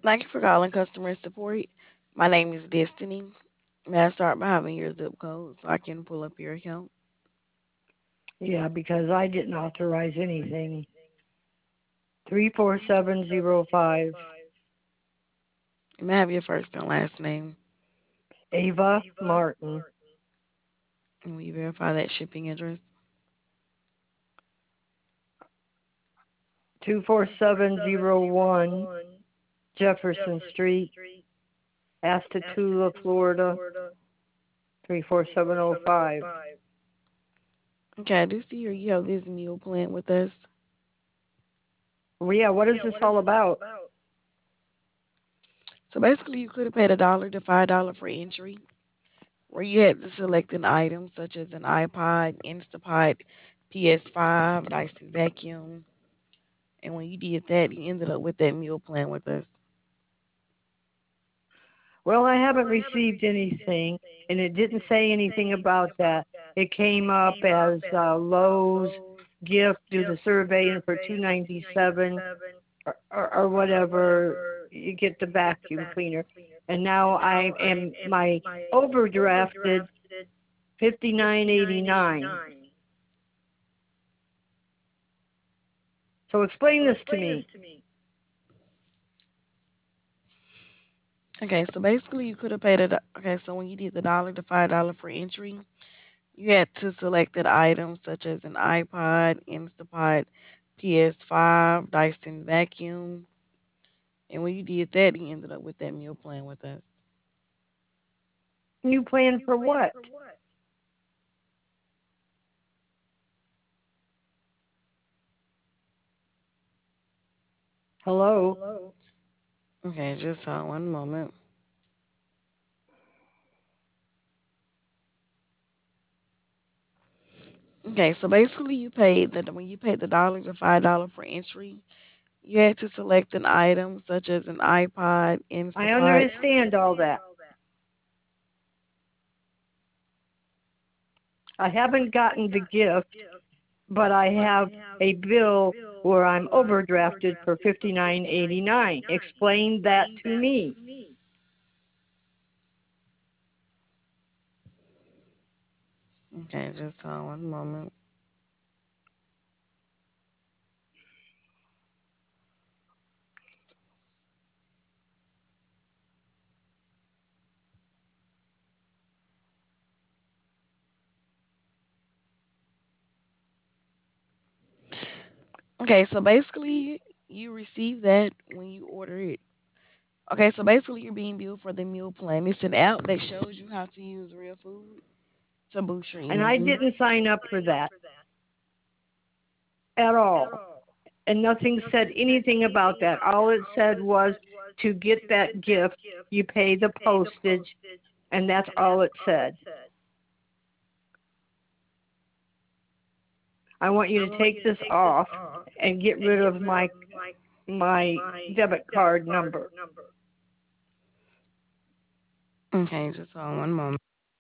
Thank you for calling customer support. My name is Destiny. May I start by having your zip code so I can pull up your account? Yeah, because I didn't authorize anything. 34705. May I have your first and last name? Ava Martin. And will you verify that shipping address? 24701 Jefferson Street, Astatula, Florida, 34705. Okay, I do see here you have this meal plan with us. Well, yeah, what is this all about? So basically, you could have paid $1 to $5 for entry, where you had to select an item such as an iPod, Instapot, PS5, Dyson vacuum. And when you did that, you ended up with that meal plan with us. Well, I haven't received anything, and it didn't say anything about that. It came up as Lowe's gift, do the survey, and for 297 or whatever, you get the vacuum cleaner. And now I am my overdrafted 59.89. So explain this to me. Okay, so basically, you could have paid it. Okay, so when you did the $1 to $5 for entry, you had to select an item such as an iPod, Instapot, PS5, Dyson vacuum. And when you did that, you ended up with that meal plan with us. New plan for what? Hello? Okay, just one moment. Okay, so basically, you paid that when you paid the $1 to $5 for entry, you had to select an item such as an iPod, I Instapot. understand all that. I haven't gotten the gift, but I have a bill where I'm overdrafted for 59.89. Explain that to me. Okay, just one moment. Okay, so basically, you receive that when you order it. Okay, so basically, you're being billed for the meal plan. It's an app that shows you how to use real food to boost your And I energy. didn't sign up for that at all. And nothing said anything about that. All it said was to get that gift, you pay the postage, and that's all it said. I want you to take this off and get rid of my debit card number. Okay, just one moment.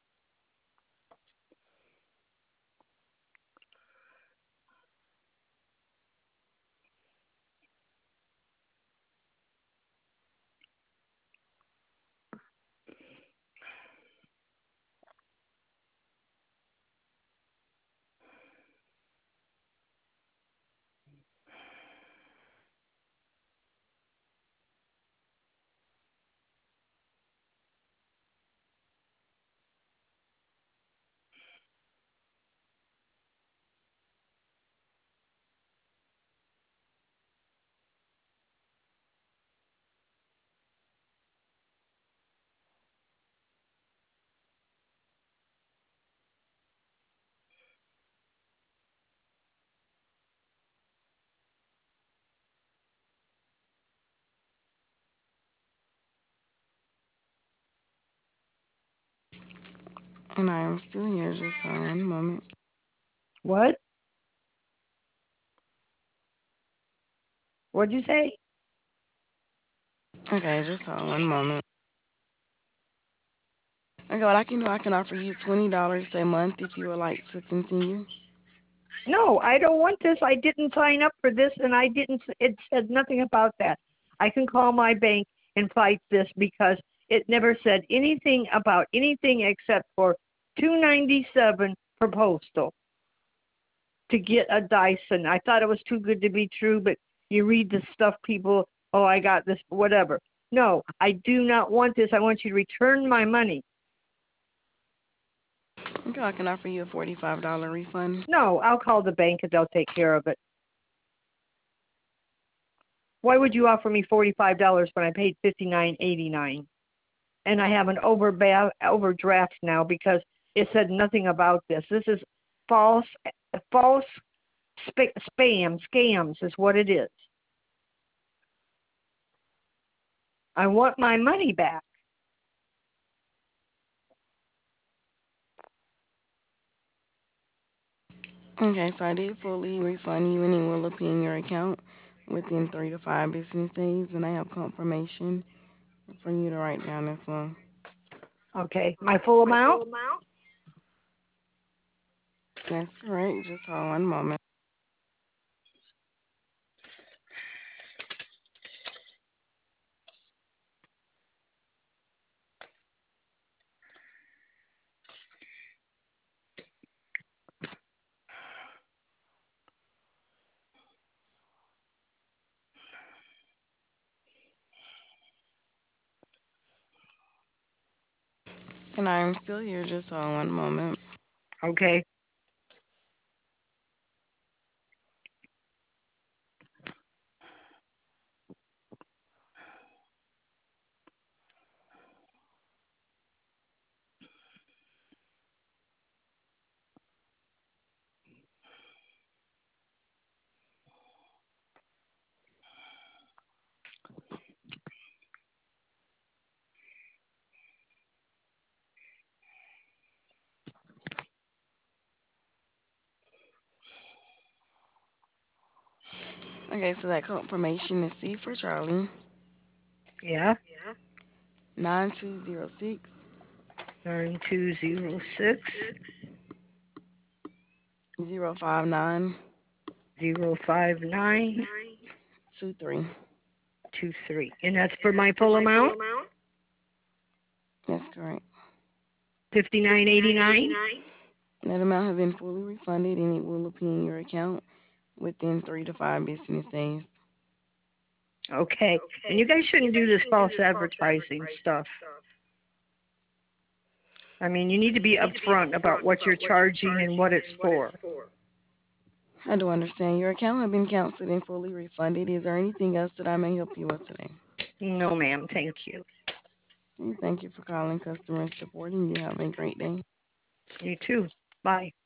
And I am still here, just one moment. What? What'd you say? Okay, just one moment. Okay, what I can do, I can offer you $20 a month if you would like to continue. No, I don't want this. I didn't sign up for this, and I didn't. It said nothing about that. I can call my bank and fight this because it never said anything about anything except for 297 per postal to get a Dyson. I thought it was too good to be true, but you read the stuff people, oh, I got this, whatever. No, I do not want this. I want you to return my money. Okay, I can offer you a $45 refund. No, I'll call the bank and they'll take care of it. Why would you offer me $45 when I paid $59.89? And I have an overdraft now because it said nothing about this. This is false, false scams is what it is. I want my money back. Okay, so I did fully refund you and it will appear in your account within 3 to 5 business days, and I have confirmation for you to write down as well. Okay, my full amount. That's correct. Just hold one moment. And I'm still here. Just hold one moment. Okay. Okay, so that confirmation is C for Charlie, Yeah. 9206 9206 059 059 23. 23. And that's for my full amount? That's correct. 59.89. That amount has been fully refunded and it will appear in your account within 3 to 5 business days. Okay. And you guys shouldn't do this false advertising stuff. I mean, you need to be upfront about what you're charging and what it's for. I do understand your account has been canceled and fully refunded. Is there anything else that I may help you with today? No, ma'am. Thank you. Thank you for calling customer support and you have a great day. You too. Bye.